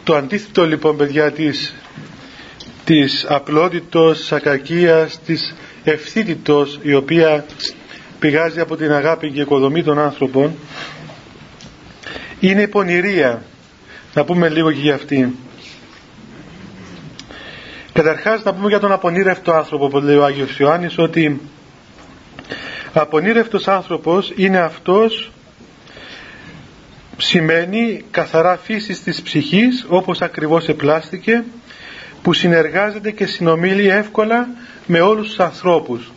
Το αντίθετο λοιπόν, παιδιά, της απλότητος, της ακακίας, της ευθύτητος, η οποία πηγάζει από την αγάπη και οικοδομή των άνθρωπων, είναι η πονηρία. Να πούμε λίγο και για αυτή. Καταρχάς να πούμε για τον απονήρευτο άνθρωπο, που λέει ο Άγιος Ιωάννης, ότι απονήρευτος άνθρωπος είναι αυτός, σημαίνει καθαρά φύσης της ψυχής, όπως ακριβώς επλάστηκε, που συνεργάζεται και συνομίλει εύκολα με όλους τους ανθρώπους.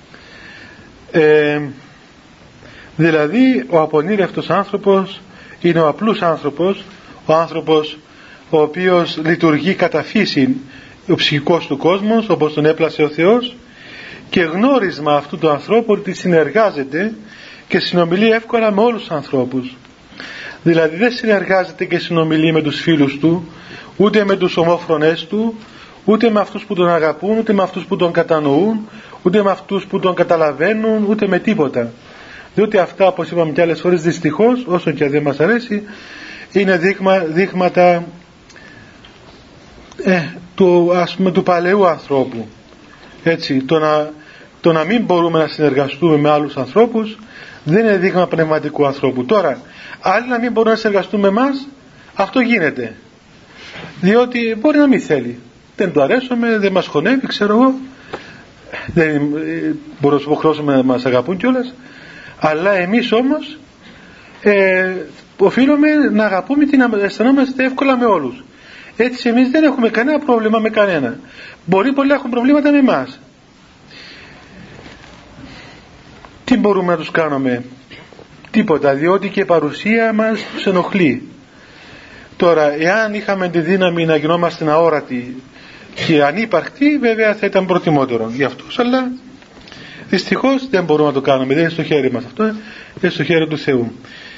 Δηλαδή ο απονήρευτος άνθρωπος είναι ο απλούς άνθρωπος, ο άνθρωπος ο οποίος λειτουργεί κατά φύση ο ψυχικός του κόσμος, όπως τον έπλασε ο Θεός, και γνώρισμα αυτού του ανθρώπου ότι συνεργάζεται και συνομιλεί εύκολα με όλους τους ανθρώπους. Δηλαδή δεν συνεργάζεται και συνομιλεί με τους φίλους του, ούτε με τους ομόφρονες του, ούτε με αυτούς που τον αγαπούν, ούτε με αυτούς που τον κατανοούν, ούτε με αυτούς που τον καταλαβαίνουν, ούτε με τίποτα. Διότι αυτά, όπως είπαμε και άλλες φορές, δυστυχώς, όσο και δεν μας αρέσει, είναι δείγματα του παλαιού ανθρώπου. Έτσι, το να μην μπορούμε να συνεργαστούμε με άλλους ανθρώπους δεν είναι δείγμα πνευματικού ανθρώπου. Τώρα, άλλοι να μην μπορούν να συνεργαστούν με εμάς, αυτό γίνεται. Διότι μπορεί να μην θέλει. Δεν του αρέσουμε, δεν μας χωνεύει, ξέρω εγώ. Δεν μπορούμε να σου υποχρεώσουμε να μας αγαπούν κιόλας. Αλλά εμείς όμως οφείλουμε να αγαπούμε και να αισθανόμαστε εύκολα με όλους. Έτσι εμείς δεν έχουμε κανένα πρόβλημα με κανένα. Μπορεί πολλοί να έχουν προβλήματα με εμάς. Τι μπορούμε να τους κάνουμε? Τίποτα, διότι και η παρουσία μας τους ενοχλεί. Τώρα, εάν είχαμε τη δύναμη να γινόμαστε αόρατοι και ανύπαρκτοι, βέβαια θα ήταν προτιμότερο για αυτούς, αλλά δυστυχώς δεν μπορούμε να το κάνουμε, δεν είναι στο χέρι μας αυτό, είναι στο χέρι του Θεού.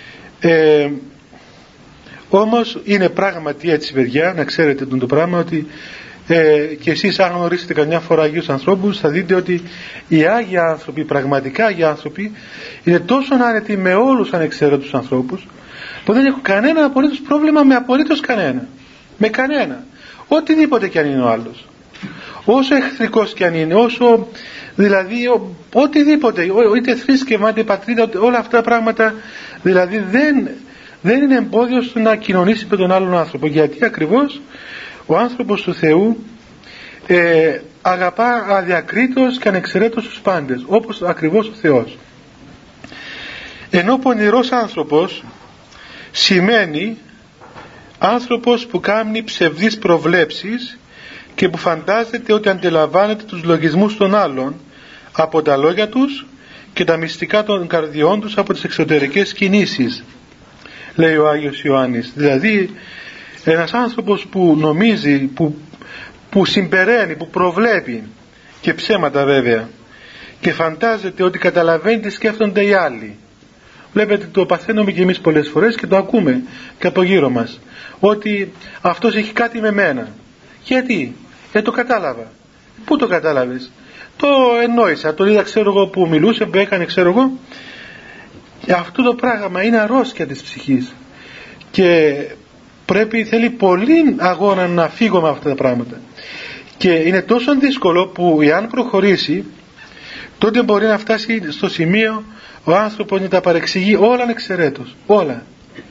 Όμως είναι πράγματι έτσι, παιδιά, να ξέρετε το πράγμα, ότι και εσείς αν γνωρίσετε καμιά φορά Αγίους ανθρώπους, θα δείτε ότι οι Άγιοι άνθρωποι, πραγματικά Άγιοι άνθρωποι, είναι τόσο άνετοι με όλους ανεξαίρετους ανθρώπους, που δεν έχουν κανένα απολύτως πρόβλημα με απολύτως κανένα. Με κανένα. Οτιδήποτε κι αν είναι ο άλλος. Όσο εχθρικός κι αν είναι, όσο δηλαδή οτιδήποτε, είτε θρήσκευμα, είτε πατρίδα, όλα αυτά τα πράγματα δηλαδή δεν είναι εμπόδιο στο να κοινωνήσει με τον άλλον άνθρωπο. Γιατί ακριβώς ο άνθρωπος του Θεού αγαπά αδιακρίτως και ανεξαιρέτως τους πάντες, όπως ακριβώς ο Θεός. Ενώ πονηρός άνθρωπος σημαίνει άνθρωπος που κάνει ψευδείς προβλέψεις και που φαντάζεται ότι αντιλαμβάνεται τους λογισμούς των άλλων από τα λόγια τους και τα μυστικά των καρδιών τους από τις εξωτερικές κινήσεις, λέει ο Άγιος Ιωάννης. Δηλαδή ένας άνθρωπος που νομίζει, που συμπεραίνει, που προβλέπει, και ψέματα βέβαια, και φαντάζεται ότι καταλαβαίνει τι σκέφτονται οι άλλοι. Βλέπετε, το παθαίνουμε και εμείς πολλές φορές και το ακούμε και από γύρω μας, ότι αυτός έχει κάτι με μένα. Γιατί? Το κατάλαβα. Πού το κατάλαβες? Το εννόησα, το είδα, ξέρω εγώ, που μιλούσε, που έκανε, ξέρω εγώ. Αυτό το πράγμα είναι αρρώστια της ψυχής και θέλει πολύ αγώνα να φύγω με αυτά τα πράγματα, και είναι τόσο δύσκολο που εάν προχωρήσει, τότε μπορεί να φτάσει στο σημείο ο άνθρωπος να τα παρεξηγεί όλα ανεξαιρέτως, όλα.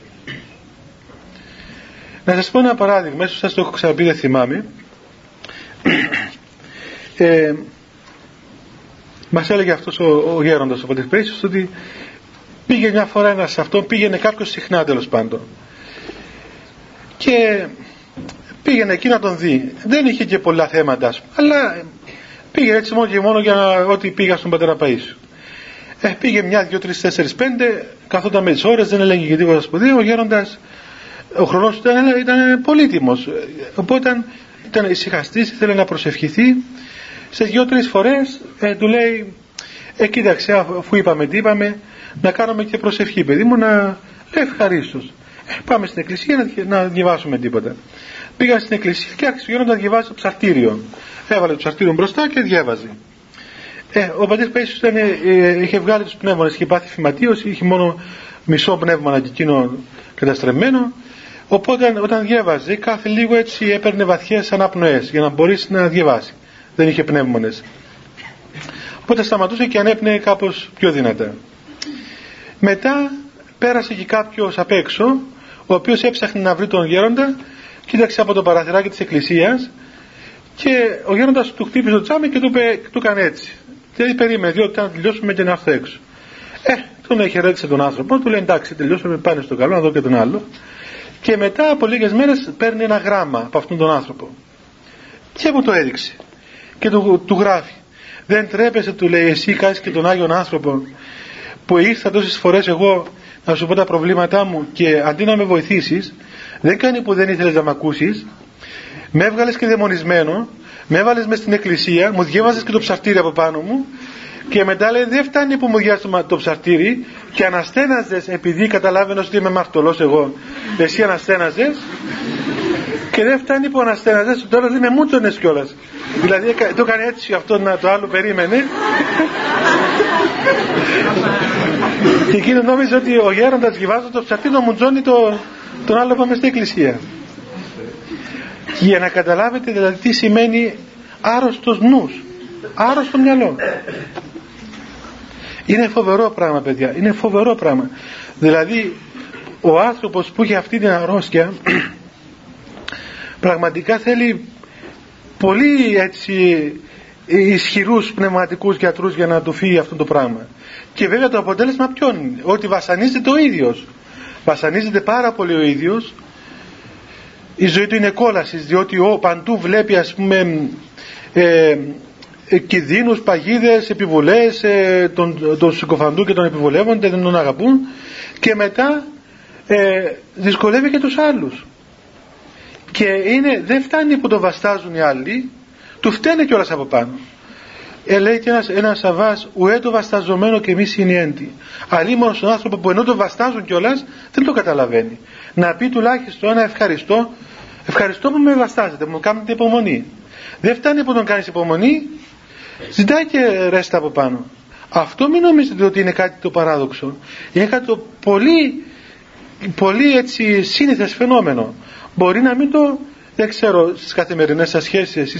Να σας πω ένα παράδειγμα, ίσως σας το έχω ξαναπεί, δεν θυμάμαι. Μας έλεγε αυτός ο γέροντας, ο Πατήρ, ότι πήγε μια φορά ένας αυτό, πήγαινε κάποιος συχνά τέλος πάντων, και πήγαινε εκεί να τον δει. Δεν είχε και πολλά θέματα, αλλά πήγε έτσι μόνο και μόνο για ότι πήγα στον πατέρα Παΐσιο. Πήγε 1, 2, 3, 4, 5, καθόταν με τις ώρες, δεν έλεγε και τίποτα σπουδαίο. Ο γέροντας, ο χρονός του ήταν πολύτιμος, οπότε ήταν ησυχαστής, ήθελε να προσευχηθεί. Σε 2-3 φορές του λέει, κοίταξε, αφού είπαμε τι είπαμε, να κάνουμε και προσευχή, παιδί μου, να λέει ευχαρίστως. Πάμε στην εκκλησία να διαβάσουμε τίποτα. Πήγα στην εκκλησία και άρχισε ο γέροντας να διαβάζει το ψαρτήριο. Έβαλε το ψαρτήριο μπροστά και διάβαζε. Ο πατήρ Παΐσιος είχε βγάλει τους πνεύμονες, είχε πάθει φυματίωση, είχε μόνο μισό πνεύμα και εκείνο καταστρεμμένο. Οπότε όταν διέβαζε, κάθε λίγο έτσι έπαιρνε βαθιές αναπνοές για να μπορέσει να διαβάσει. Δεν είχε πνεύμονες. Οπότε σταματούσε και ανέπνεε κάπως πιο δυνατά. Μετά πέρασε και κάποιος απ' έξω, ο οποίος έψαχνε να βρει τον γέροντα, κοίταξε από το παραθυράκι της εκκλησίας και ο γέροντας του χτύπησε το τζάμι και του έκανε έτσι. Δηλαδή περίμενε 2 λεπτά να τελειώσουμε και να έρθω έξω. Τον χαιρέτησε τον άνθρωπο, του λέει εντάξει τελειώσαμε, πάνε στο καλό να δω και τον άλλο. Και μετά από λίγες μέρες παίρνει ένα γράμμα από αυτόν τον άνθρωπο και μου το έδειξε και του γράφει: δεν τρέπεσαι, του λέει, εσύ κάνεις και τον Άγιον άνθρωπο που ήρθα τόσες φορές εγώ να σου πω τα προβλήματά μου και αντί να με βοηθήσεις, δεν κάνει που δεν ήθελες να με ακούσεις, με έβγαλες και δαιμονισμένο, με έβαλες μες στην εκκλησία, μου διέβαζες και το ψαρτήρι από πάνω μου και μετά λέει δεν φτάνει που μου διάβασες το ψαρτήρι και αναστέναζες επειδή καταλάβαινες ότι είμαι μαρτωλός εγώ, εσύ αναστέναζες και δεν φτάνει που αναστέναζες, το τέλος με μούτσονες κιόλας. Δηλαδή το έκανε έτσι αυτό να το άλλο περίμενε και εκείνο νόμιζε ότι ο γέροντας διαβάζοντας το ψαρτήρι να μουτζώνει τον άλλο πάμε στην εκκλησία. Και για να καταλάβετε δηλαδή τι σημαίνει άρρωστος νους, άρρωστο μυαλό. Είναι φοβερό πράγμα, παιδιά, είναι φοβερό πράγμα. Δηλαδή ο άνθρωπος που έχει αυτή την αρρώστια πραγματικά θέλει πολύ έτσι ισχυρούς πνευματικούς γιατρούς για να του φύγει αυτό το πράγμα. Και βέβαια το αποτέλεσμα ποιον είναι? Ότι βασανίζεται ο ίδιος, βασανίζεται πάρα πολύ ο ίδιος, η ζωή του είναι κόλασης, διότι παντού βλέπει ας πούμε κινδύνους, παγίδες, επιβολές, τον συκοφαντού και τον επιβολεύονται, δεν τον αγαπούν και μετά δυσκολεύει και τους άλλους και δεν φτάνει που το βαστάζουν οι άλλοι, του φταίνε κιόλας από πάνω. Λέει και ένας Σαββάς, ουέ το βασταζομένο και μη συνιέντη. Αλλήμον στον άνθρωπο που ενώ το βαστάζουν κιόλας δεν το καταλαβαίνει. Να πει τουλάχιστον ένα ευχαριστώ που με βαστάζετε, μου κάνετε υπομονή. Δεν φτάνει που τον κάνεις υπομονή, ζητάει και ρέστα από πάνω. Αυτό μην νομίζετε ότι είναι κάτι το παράδοξο. Είναι κάτι το πολύ, πολύ έτσι σύνηθες φαινόμενο. Μπορεί να μην δεν ξέρω στις καθημερινές σας σχέσεις εσείς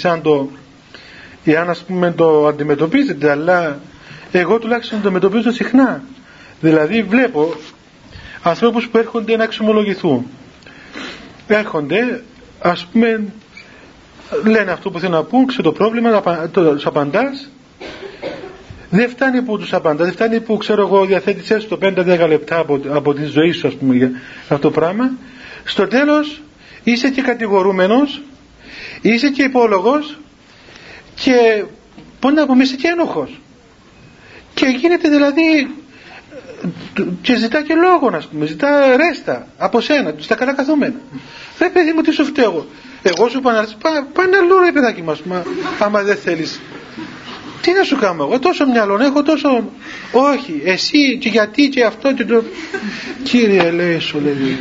αν ας πούμε το αντιμετωπίζετε, αλλά εγώ τουλάχιστον το αντιμετωπίζω συχνά. Δηλαδή βλέπω ανθρώπους που έρχονται να εξομολογηθούν, έρχονται ας πούμε, λένε αυτό που θέλουν να πούν, ξέρω το πρόβλημα, τους απαντάς, δεν φτάνει που τους απαντάς, δεν φτάνει που ξέρω εγώ διαθέτησες το 5-10 λεπτά από τη ζωή σου ας πούμε για αυτό το πράγμα. Στο τέλος είσαι και κατηγορούμενος, είσαι και υπόλογος και πώς να πούμε είσαι και ένοχος και γίνεται δηλαδή και ζητά και λόγο ας πούμε, ζητά ρέστα από σένα, στα καλά καθούμενα. Ρε παιδί μου τι σου φταίω εγώ σου είπα να πάνε αλλού ρε παιδάκι μας, άμα δεν θέλεις τι να σου κάνω εγώ, τόσο μυαλό έχω τόσο, όχι εσύ και γιατί και αυτό και το Κύριε λέει σου λέει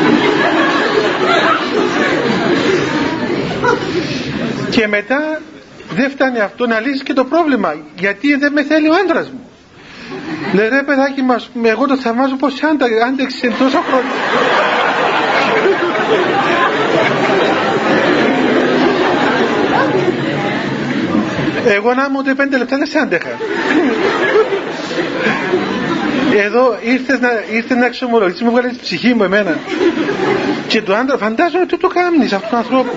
και μετά δεν φτάνει αυτό να λύσει και το πρόβλημα γιατί δεν με θέλει ο άντρας μου. Λέει ρε παιδάκι μας, εγώ το θαυμάζω πως άντεξε τόσα χρόνια. Εγώ να μου 5 λεπτά δεν σε άντεχα. Εδώ ήρθες να εξομολογήσεις, μου βγάλεις τη ψυχή μου εμένα και το άντρα φαντάζομαι τι το κάνεις αυτόν τον ανθρώπου.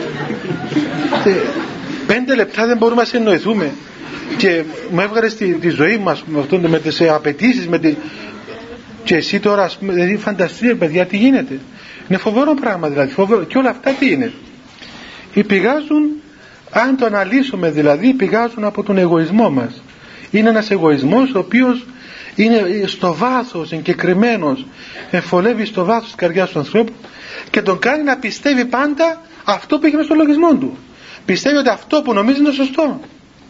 5 λεπτά δεν μπορούμε να συνεννοηθούμε και μου έβγαλες τη ζωή μας με τις απαιτήσεις και εσύ τώρα ας πούμε, δηλαδή φανταστείτε παιδιά τι γίνεται. Είναι φοβερό πράγμα δηλαδή, φοβερό. Και όλα αυτά τι είναι? Πηγάζουν, αν το αναλύσουμε δηλαδή, πηγάζουν από τον εγωισμό μας. Είναι ένας εγωισμός ο οποίος είναι στο βάθος εγκεκριμένος, εφολεύει στο βάθος της καρδιάς του ανθρώπου και τον κάνει να πιστεύει πάντα αυτό που έχει μες στο λογισμό του. Πιστεύει ότι αυτό που νομίζει είναι σωστό.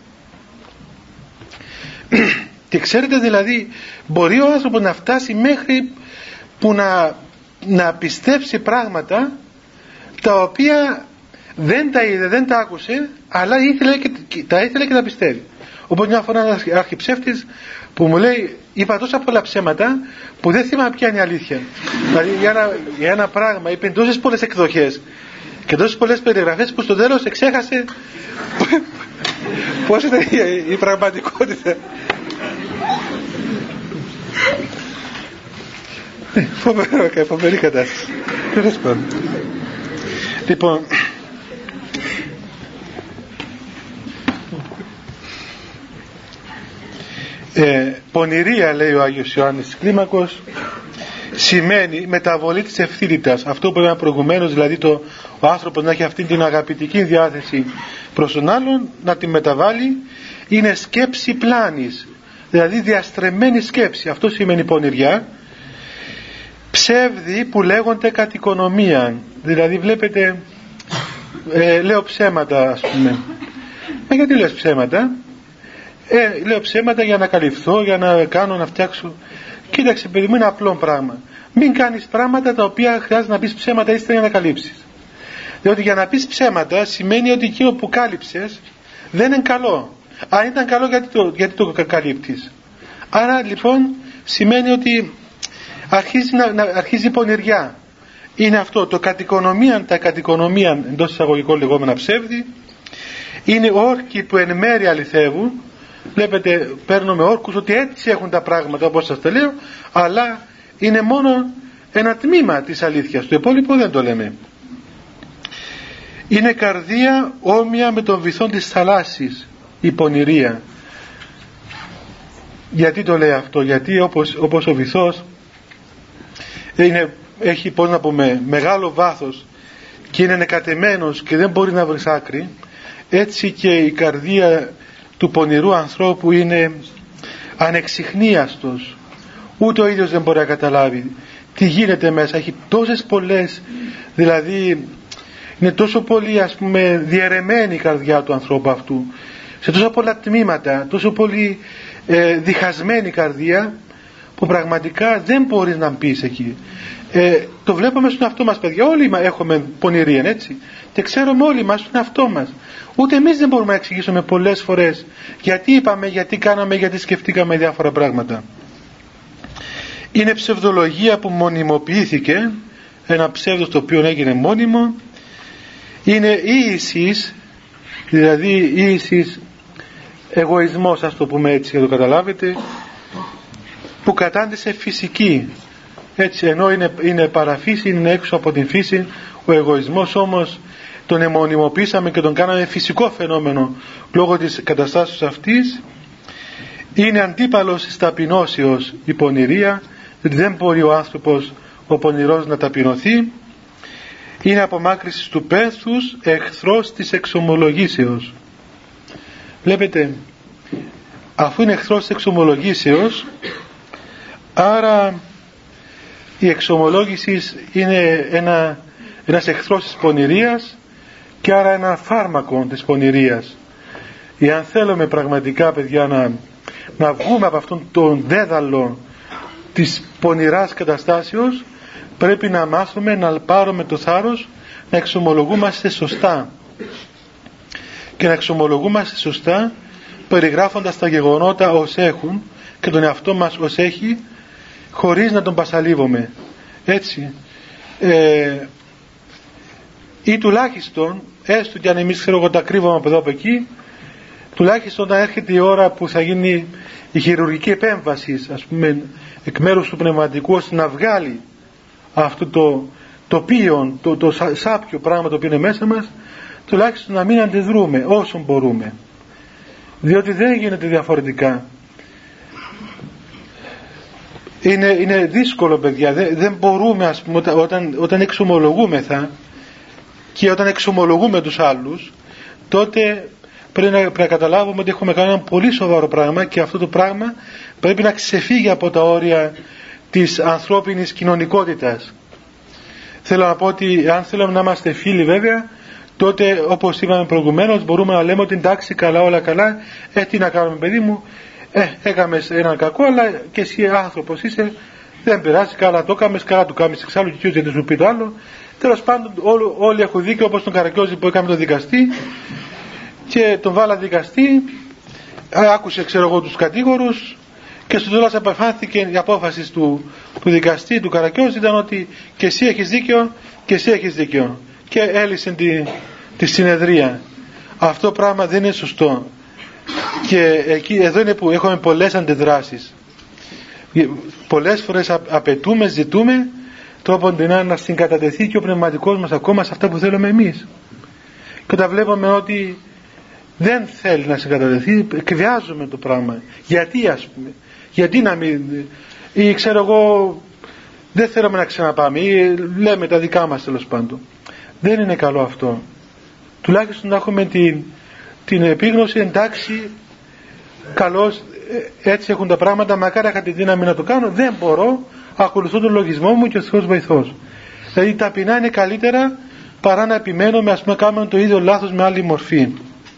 Και ξέρετε δηλαδή, μπορεί ο άνθρωπος να φτάσει μέχρι που να πιστέψει πράγματα τα οποία δεν τα είδε, δεν τα άκουσε, αλλά τα ήθελε και τα πιστεύει. Όπως μια φορά ένας αρχιψεύτης που μου λέει, είπα τόσα πολλά ψέματα που δεν θυμάμαι ποια είναι η αλήθεια. Δηλαδή για ένα πράγμα είπε τόσες πολλές εκδοχές και τόσες πολλές περιγραφές που στο τέλος εξέχασε πώς ήταν η πραγματικότητα. Φοβερή κατάσταση. Λοιπόν, πονηρία, λέει ο Άγιος Ιωάννης Κλίμακος, σημαίνει μεταβολή της ευθύτητας. Αυτό που είπαμε προηγουμένως, δηλαδή ο άνθρωπος να έχει αυτή την αγαπητική διάθεση προς τον άλλον, να τη μεταβάλει, είναι σκέψη πλάνης, δηλαδή διαστρεμμένη σκέψη. Αυτό σημαίνει πονηριά. Ψεύδι που λέγονται κατ' οικονομία, δηλαδή βλέπετε λέω ψέματα, ας πούμε. Μα γιατί λες ψέματα? Λέω ψέματα για να καλυφθώ, για να κάνω, να φτιάξω. Κοίταξε παιδί μου, είναι απλό πράγμα. Μην κάνεις πράγματα τα οποία χρειάζεται να πεις ψέματα ύστερα για να καλύψεις. Διότι για να πεις ψέματα σημαίνει ότι εκείνο που κάλυψες δεν είναι καλό. Αν ήταν καλό, γιατί το καλύπτεις? Άρα λοιπόν σημαίνει ότι αρχίζει η πονηριά. Είναι αυτό το τα κατοικονομία εντός εισαγωγικών λεγόμενα ψεύδι. Είναι όρκοι που εν μέρει αληθεύουν. Βλέπετε, παίρνουμε όρκους ότι έτσι έχουν τα πράγματα όπως σας τα λέω, αλλά είναι μόνο ένα τμήμα της αλήθειας. Το υπόλοιπο δεν το λέμε. Είναι καρδία όμοια με τον βυθό της θαλάσσης, η πονηρία. Γιατί το λέει αυτό? Γιατί όπως ο βυθός έχει, πώς να πούμε, μεγάλο βάθος και είναι νεκατεμένος και δεν μπορεί να βρει άκρη, έτσι και η καρδία του πονηρού ανθρώπου είναι ανεξιχνίαστος. Ούτε ο ίδιος δεν μπορεί να καταλάβει τι γίνεται μέσα. Έχει τόσες πολλές, δηλαδή είναι τόσο πολύ, ας πούμε, διαιρεμένη η καρδιά του ανθρώπου αυτού, σε τόσα πολλά τμήματα, τόσο πολύ διχασμένη καρδία, που πραγματικά δεν μπορείς να μπεις εκεί. Το βλέπουμε στον εαυτό μας, παιδιά. Όλοι έχουμε πονηρία, έτσι, και ξέρουμε όλοι μας στον εαυτό μας. Ούτε εμείς δεν μπορούμε να εξηγήσουμε πολλές φορές γιατί είπαμε, γιατί κάναμε, γιατί σκεφτήκαμε διάφορα πράγματα. Είναι ψευδολογία που μονιμοποιήθηκε, ένα ψεύδος το οποίο έγινε μόνιμο. Είναι ίησης, δηλαδή ίησης εγωισμός, ας το πούμε έτσι για το καταλάβετε, που κατάντησε φυσική, έτσι, ενώ είναι παραφύση, είναι έξω από την φύση. Ο εγωισμός όμως τον αιμονιμοποιήσαμε και τον κάναμε φυσικό φαινόμενο λόγω της καταστάσεως αυτής. Είναι αντίπαλος της ταπεινώσεως η πονηρία, γιατί δεν μπορεί ο άνθρωπος ο πονηρός να ταπεινωθεί. Είναι απομάκρυση του πένθους, εχθρός της εξομολογήσεως. Βλέπετε, αφού είναι εχθρός της εξομολογήσεως, άρα η εξομολόγηση είναι ένας εχθρός της πονηρίας και άρα ένα φάρμακο της πονηρίας. Εάν θέλουμε πραγματικά, παιδιά, να βγούμε από αυτόν τον δέδαλο της πονηράς καταστάσεως, πρέπει να μάθουμε να πάρουμε το θάρρος να εξομολογούμαστε σωστά, και να εξομολογούμαστε σωστά περιγράφοντας τα γεγονότα ως έχουν και τον εαυτό μας ως έχει, χωρίς να τον πασαλίβουμε, έτσι, ή τουλάχιστον, έστω και αν εμείς, ξέρω εγώ, τα κρύβουμε από εδώ από εκεί, τουλάχιστον όταν έρχεται η ώρα που θα γίνει η χειρουργική επέμβαση, ας πούμε, εκ μέρους του πνευματικού, ώστε να βγάλει αυτό το πίον, το σάπιο πράγμα το οποίο είναι μέσα μας, τουλάχιστον να μην αντιδρούμε όσο μπορούμε, διότι δεν γίνεται διαφορετικά. Είναι δύσκολο, παιδιά, δεν μπορούμε, ας πούμε, όταν εξομολογούμεθα και όταν εξομολογούμε τους άλλους, τότε πρέπει να καταλάβουμε ότι έχουμε κάνει ένα πολύ σοβαρό πράγμα, και αυτό το πράγμα πρέπει να ξεφύγει από τα όρια της ανθρώπινης κοινωνικότητας. Θέλω να πω ότι αν θέλουμε να είμαστε φίλοι, βέβαια, τότε, όπως είπαμε προηγουμένως, μπορούμε να λέμε ότι εντάξει, καλά, όλα καλά, τι να κάνουμε, παιδί μου, έκαμε έναν κακό, αλλά και εσύ άνθρωπος είσαι, δεν πειράζει, καλά το έκαμες, καλά του κάμεις, εξάλλου και ποιος δεν σου πει το άλλο. Τέλος πάντων, όλοι έχουν δίκιο, όπως τον Καρακιόζη που έκαμε τον δικαστή και τον βάλα δικαστή, άκουσε, ξέρω εγώ, τους κατήγορους Και στο τέλος αποφάνθηκε η απόφαση του δικαστή, του Καρακιόζη, ήταν ότι και εσύ έχεις δίκιο και εσύ έχεις δίκιο, και έλυσε τη συνεδρία. Αυτό πράγμα δεν είναι σωστό, και εδώ είναι που έχουμε πολλές αντιδράσεις. Πολλές φορές απαιτούμε, ζητούμε τρόπον να συγκατατεθεί και ο πνευματικός μας ακόμα σε αυτά που θέλουμε εμείς, και όταν βλέπουμε ότι δεν θέλει να συγκατατεθεί, εκβιάζουμε το πράγμα. Γιατί, ας πούμε, γιατί να μην, ή ξέρω εγώ, δεν θέλουμε να ξαναπάμε, ή λέμε τα δικά μας, τέλος πάντων. Δεν είναι καλό αυτό. Τουλάχιστον να έχουμε την επίγνωση, εντάξει, καλώς, έτσι έχουν τα πράγματα, μακάρι είχα τη δύναμη να το κάνω, δεν μπορώ, ακολουθώ τον λογισμό μου και ο Θεός βοηθός. Δηλαδή ταπεινά είναι καλύτερα παρά να επιμένουμε, ας πούμε, κάνουμε το ίδιο λάθος με άλλη μορφή.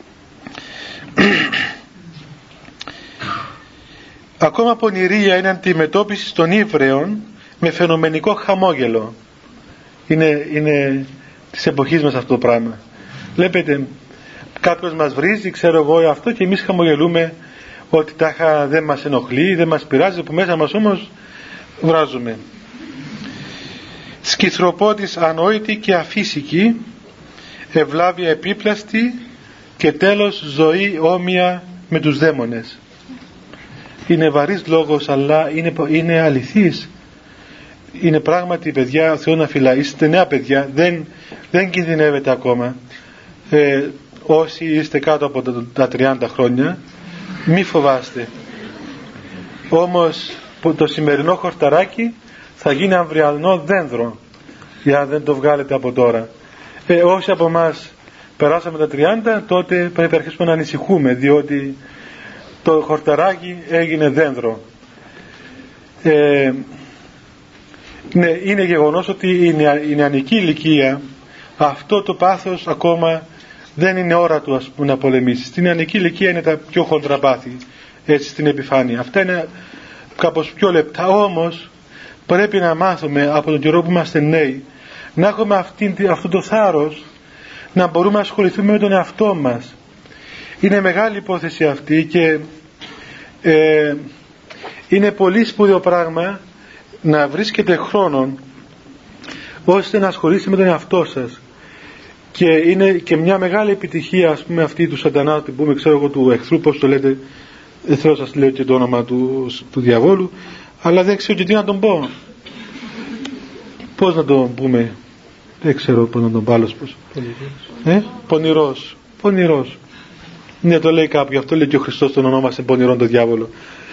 Ακόμα πονηρία είναι αντιμετώπιση των ύβρεων με φαινομενικό χαμόγελο. Είναι της εποχής μας αυτό το πράγμα. Βλέπετε, κάποιος μας βρίζει, ξέρω εγώ αυτό, και εμείς χαμογελούμε ότι τάχα δεν μας ενοχλεί, δεν μας πειράζει, που μέσα μας όμως βράζουμε. Σκυθροπότης ανόητη και αφύσικη, ευλάβεια επίπλαστη, και τέλος ζωή όμοια με τους δαίμονες. Είναι βαρύς λόγος, αλλά είναι αληθής. Είναι πράγματι, παιδιά, Θεό να φυλά. Είστε νέα παιδιά, δεν κινδυνεύετε ακόμα. Όσοι είστε κάτω από τα 30 χρόνια, μη φοβάστε. Όμως το σημερινό χορταράκι θα γίνει αυριανό δένδρο, για να δεν το βγάλετε από τώρα. Όσοι από εμάς περάσαμε τα 30, τότε πρέπει να αρχίσουμε να ανησυχούμε, διότι το χορταράκι έγινε δένδρο. Ναι, είναι γεγονός ότι η νεανική ηλικία, αυτό το πάθος ακόμα δεν είναι ώρα του, ας πούμε, να πολεμήσει. Στην νεανική ηλικία είναι τα πιο χοντρά πάθη, έτσι, στην επιφάνεια. Αυτά είναι κάπως πιο λεπτά, όμως πρέπει να μάθουμε από τον καιρό που είμαστε νέοι να έχουμε αυτό το θάρρος να μπορούμε να ασχοληθούμε με τον εαυτό μας. Είναι μεγάλη υπόθεση αυτή, και είναι πολύ σπουδαίο πράγμα να βρίσκετε χρόνο ώστε να ασχολείστε με τον εαυτό σας, και είναι και μια μεγάλη επιτυχία, ας πούμε, αυτή του σατανά, που πούμε, ξέρω εγώ, του εχθρού, πώς το λέτε, δεν θέλω να σας λέω και το όνομα του διαβόλου, αλλά δεν ξέρω και τι να τον πω, πώς να τον πούμε, δεν ξέρω πώς να τον πω άλλος, πονηρός. Ναι, το λέει κάποιο, αυτό λέει και ο Χριστός, τον ονόμασε πονηρόν το διάβολο.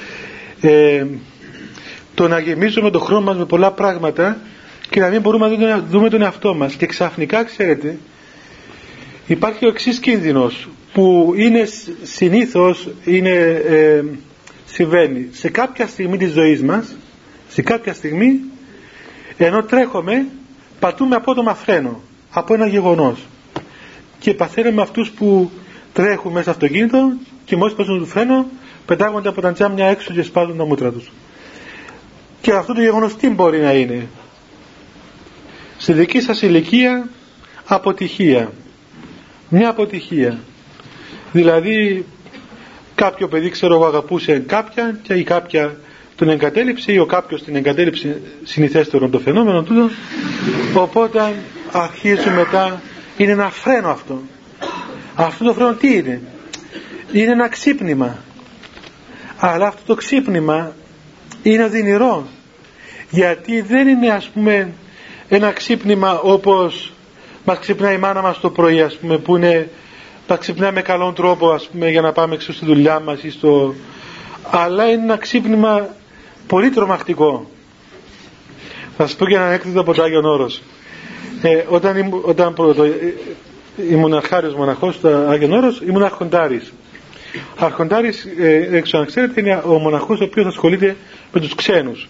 Το να γεμίζουμε τον χρόνο μας με πολλά πράγματα και να μην μπορούμε να δούμε τον εαυτό μας, και ξαφνικά, ξέρετε, υπάρχει ο εξής κίνδυνος που είναι συνήθως συμβαίνει σε κάποια στιγμή της ζωής μας, σε κάποια στιγμή, ενώ τρέχουμε, πατούμε απότομα φρένο από ένα γεγονός, και παθαίνουμε αυτούς που τρέχουν μέσα στο αυτοκίνητο και μόλις πέσουν το φρένο πετάγονται από τα τζάμια έξω και σπάζουν τα μούτρα τους. Και αυτό το γεγονός τι μπορεί να είναι? Στη δική σας ηλικία αποτυχία, μια αποτυχία. Δηλαδή κάποιο παιδί, ξέρω εγώ, αγαπούσε κάποια και η κάποια τον εγκατέλειψε, ή ο κάποιος την εγκατέλειψε, συνηθέστερον το φαινόμενο τούτο, οπότε αρχίζουν μετά, είναι ένα φρένο αυτό. Αυτό το φρένο τι είναι? Είναι ένα ξύπνημα, αλλά αυτό το ξύπνημα είναι οδυνηρό, γιατί δεν είναι, ας πούμε, ένα ξύπνημα όπως μας ξυπνάει η μάνα μας το πρωί, ας πούμε, που είναι, μας ξυπνάει με καλόν τρόπο, ας πούμε, για να πάμε έξω στη δουλειά μας ή αλλά είναι ένα ξύπνημα πολύ τρομακτικό. Θα σας πω και ένα ανέκδοτο από το Άγιον Όρος. Όταν ήμουν αρχάριος μοναχός στο Άγιον Όρος, ήμουν αρχοντάρης. Αρχοντάρης, έξω αν ξέρετε, είναι ο μοναχός ο οποίος ασχολείται με τους ξένους.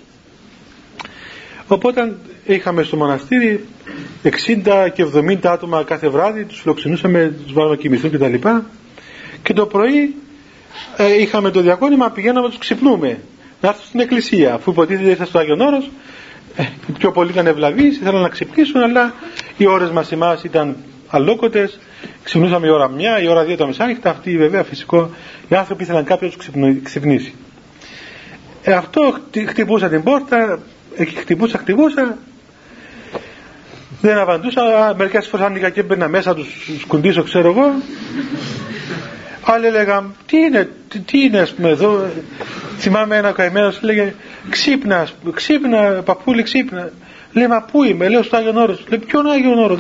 Οπότε είχαμε στο μοναστήρι 60 και 70 άτομα κάθε βράδυ, τους φιλοξενούσαμε, τους βάλαμε να κοιμηθούν κτλ. Και το πρωί είχαμε το διακόνημα, πηγαίναμε να τους ξυπνούμε, να έρθουν στην εκκλησία, αφού υποτίθεται ήρθα στο Άγιον Όρος. Οι πιο πολλοί ήταν ευλαβείς, ήθελαν να ξυπνήσουν, αλλά οι ώρες μας εμάς ήταν αλόκοτες, ξυπνούσαμε η ώρα 1, η ώρα 2 τα μεσάνυχτα. Αυτοί βέβαια φυσικό, οι άνθρωποι ήθελαν κάποιος να τους ξυπνήσει. Αυτό χτυπούσα την πόρτα, χτυπούσα, δεν απαντούσα, μερικές φορές άνοιγα και έμπαινα μέσα τους σκουντήσω, ξέρω εγώ. Άλλοι έλεγαν, τι είναι ας πούμε εδώ. Θυμάμαι ένα καημένος λέγε, ξύπνα παππούλη, ξύπνα. Λέει, μα πού είμαι? Λέω, στο Άγιον Όρος. Λέει, ποιον Άγιον Όρος?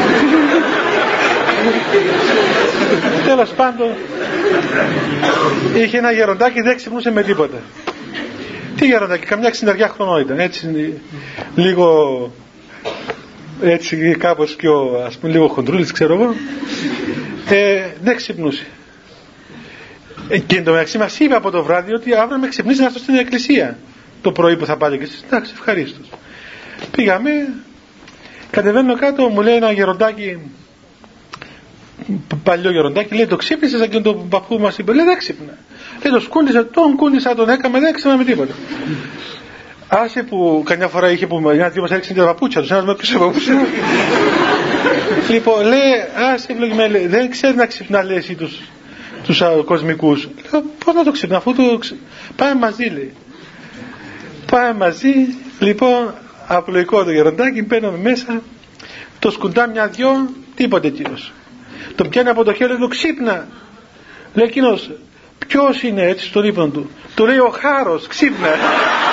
Τέλος πάντων, είχε ένα γεροντάκι, δεν ξυπνούσε με τίποτα. Τι γεροντάκι? Καμιά 60 χρονών ήταν, έτσι λίγο, έτσι κάπως πιο, ας πούμε, λίγο χοντρούλης, ξέρω εγώ. Δεν ξυπνούσε. Και εν τω μεταξύ μας είπε από το βράδυ ότι αύριο με ξυπνήσει να έρθω στην εκκλησία το πρωί που θα πάτε και εσείς. Εντάξει, ευχαρίστως. Πήγαμε, κατεβαίνω κάτω, μου λέει ένα γεροντάκι, παλιό γεροντάκι, λέει, το ξύπνησες σαν και τον παππού μας είπε? Λέει, δεν ξύπνα. Λέει, το σκούντισα, τον έκαμε, δεν ξύπνα με τίποτα. Άσε που καμιά φορά είχε που ένα-δυο μας έριξαν τα παπούτσια τους, ένας με πίσω παπούτσια. Λοιπόν, λέει, άσε ευλογημένη, δεν ξέρει να ξυπνά, λέει, εσύ τους κοσμικούς. Λέω, πώς να το ξυπνά, αφού πάμε μαζί, λέει. Πάμε μαζί, λοιπόν, απλοϊκό το γεροντάκι, μπαίνουμε μέσα, το σκουντά μια-δυο, τίποτε εκείνος. Το πιάνει από το χέρι, λέει, το ξύπνα. Λέει εκείνος, ποιος είναι? Έτσι στον ύπνο του. Του λέει, ο Χάρος, ξύπνα.